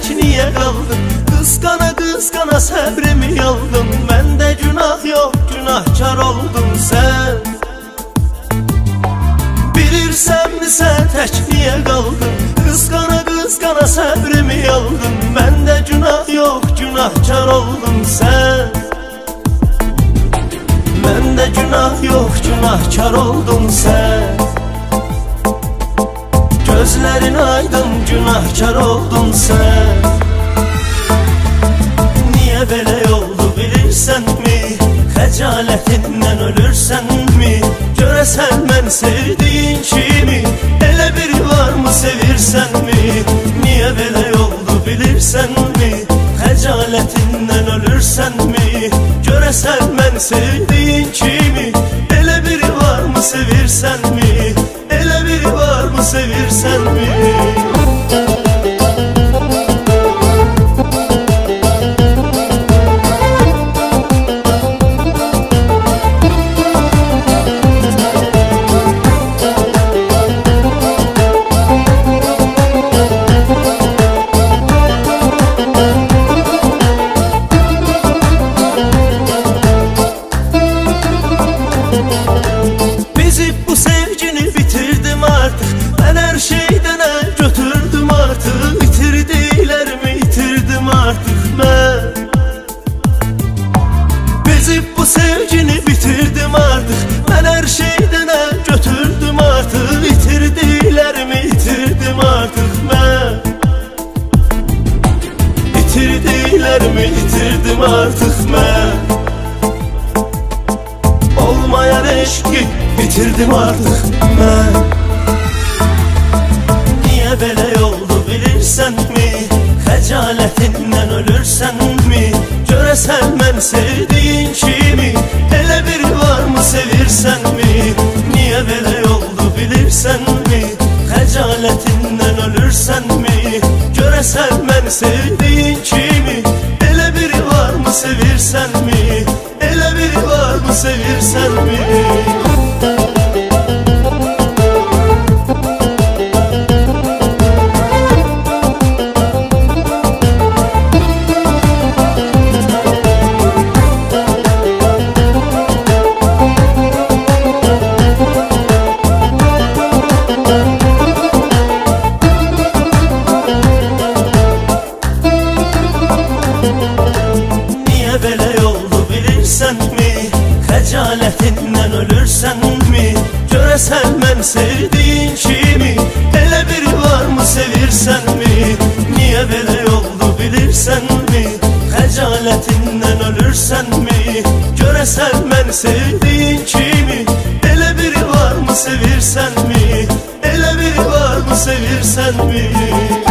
niyə qaldın? Qısqana qısqana səbrimi yaldın. Məndə günah yox, günahkar oldun sən. Bilirsənmi sən tək niyə qaldın? Qısqana qısqana səbrimi yaldın. Məndə günah yox, günahkar oldun sən. Məndə günah yox, günahkar oldun sən. Gözlərin aydın, günahkar oldun sən. Niyə belə oldu bilirsənmi? Xəcalətindən ölürsənmi? Görəsən mən sevdiyin kimi elə biri varmı sevirsənmi? Niyə belə oldu bilirsənmi? Xəcalətindən ölürsənmi? Görəsən mən sevdiyin kimi elə biri varmı sevirsənmi? Elə biri varmı sevirsənmi? Bu sevgini bitirdim artıq. Mən hər şeydən götürdüm artıq. İtirdiklərimi itirdim artıq mən. İtirdiklərimi itirdim artıq mən. Olmayan eşqi bitirdim artıq mən. Niyə belə oldu bilirsənmi? Xəcalətindən ölürsənmi? Görəsən mən sevdiyin kimi elə biri varmı sevirsənmi? Niyə belə oldu bilirsənmi? Xəcalətindən ölürsənmi? Görəsən mən sevdiyin kimi elə biri varmı sevirsənmi? Elə biri varmı sevirsənmi? Xəcalətindən ölürsənmi? Görəsən mən sevdiyin kimi elə biri varmı sevirsənmi? Niyə belə oldu bilirsənmi? Xəcalətindən ölürsənmi? Görəsən mən sevdiyin kimi elə biri varmı sevirsənmi? Elə biri varmı sevirsənmi?